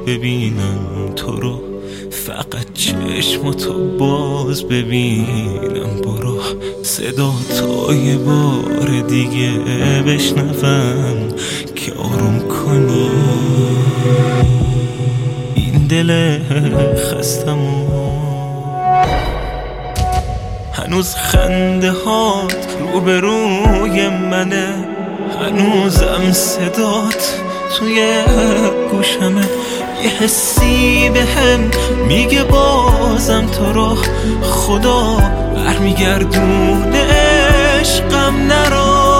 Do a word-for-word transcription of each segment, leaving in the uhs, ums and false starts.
ببینم تو رو، فقط چشماتو باز ببینم. برو صدا تا یه بار دیگه بشنوم که آروم کنی این دل خستمو. هنوز خنده هات روبروی منه، هنوزم صدات توی گوشمه. یه حسی به هم میگه بازم تو رو خدا برمیگردونه عشقم نرو.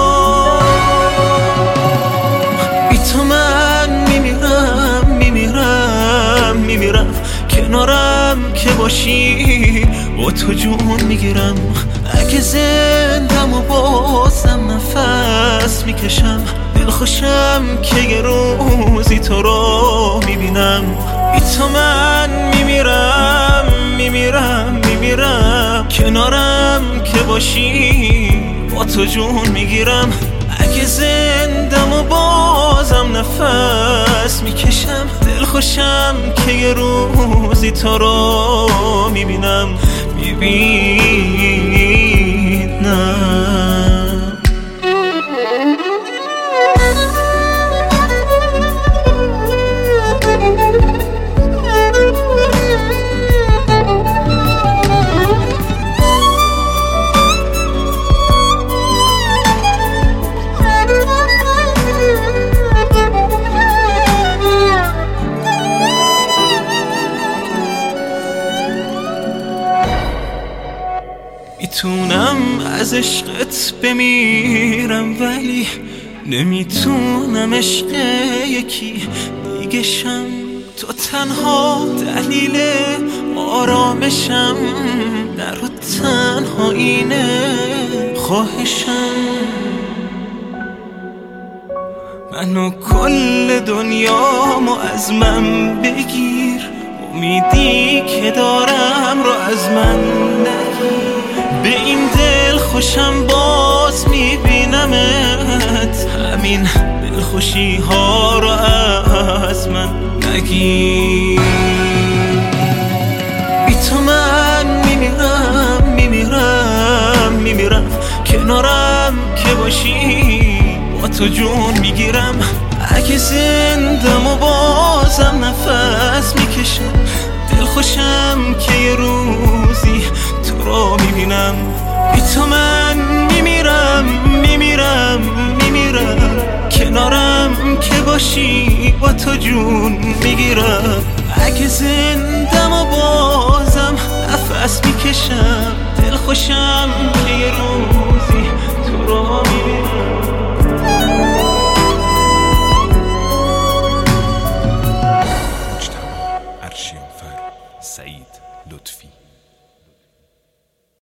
بی تو من میمیرم میمیرم میمیرم، کنارم که باشی با تو جون میگیرم. اگه زندم و بازم نفس میکشم، دلخوشم که یه روزی تو رو میبینم. بی تو من میمیرم میمیرم میمیرم، کنارم که باشی با تو جون میگیرم. اگه زندم و بازم نفس میکشم، دلخوشم که یه روزی تو رو میبینم میبینم. میتونم از عشقت بمیرم، ولی نمیتونم عشق یکی دیگه شم. تو تنها دلیل آرامشم، در و تنها اینه خواهشم. منو کل دنیامو از من بگیر، امیدی که دارم رو از من نگیر. به این دل خوشم باز میبینمت، همین دلخوشی ها رو از من نگیر. بی تو من میمیرم میمیرم میمیرم، کنارم که باشی با تو جون میگیرم. اگه زندم و بازم نفس میکشم، دلخوشم که یه روزی تو رو میبینم. بی تو من میمیرم میمیرم میمیرم، کنارم که باشی با تو جون میگیرم. اگه زندم و بازم نفس میکشم، دلخوشم